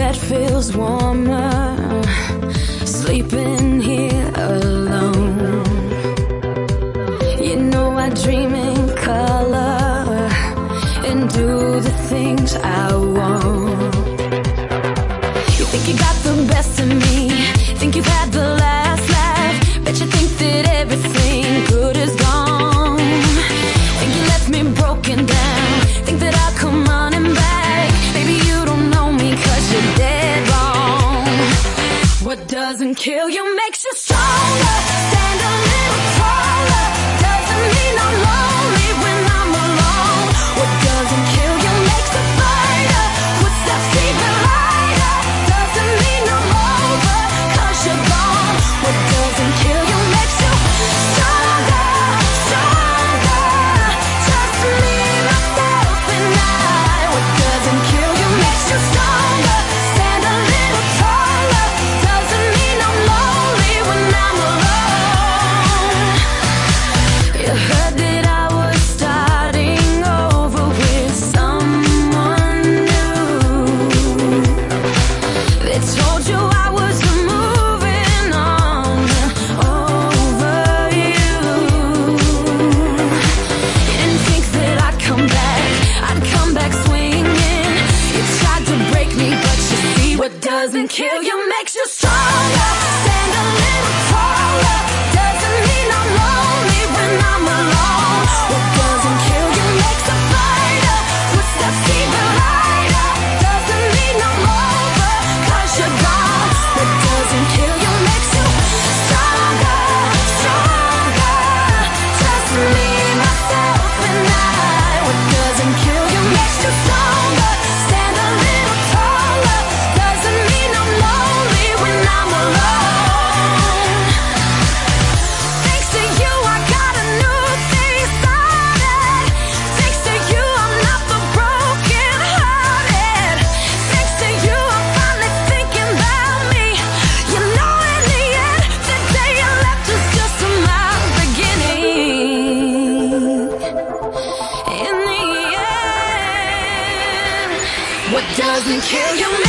bed feels warmer, sleeping here alone. You know I dream in color and do the things I want. You think you got the best of me, think you've had the last laugh, bet you think that everything good is gone. Think you left me broken down, think that I'll come running back. Baby, you don't know me 'cause you're dead wrong. What doesn't kill you makes you stronger. Stand a little taller. Doesn't mean I'm lonely when I'm alone. What doesn't kill you makes a fighter. Footsteps even lighter. Doesn't mean I'm over 'cause you're gone. What doesn't kill you makes you stronger, stronger. Just me, myself, and I. What doesn't kill you makes you stronger. Stand a little taller. Doesn't mean I'm lonely when I'm alone. You heard that I was starting over with someone new. They told you I was moving on over you. You didn't think that I'd come back swinging. You tried to break me, but you see what doesn't kill you makes you stronger. Stand a little taller. Doesn't mean I'm lonely when I'm alone. What doesn't kill you makes a fighter. Footsteps even lighter. Doesn't mean I'm over 'cause you're gone. What doesn't kill you makes you stronger, stronger. Just me, myself, and I. What doesn't kill you makes you stronger. Stand a little taller. Doesn't mean I'm lonely when I'm alone. Thanks to you, I got a new thing started. Thanks to you, I'm not the broken hearted. Thanks to you, I'm finally thinking about me. You know, in the end, the day you left was just my beginning. In the end, what doesn't kill you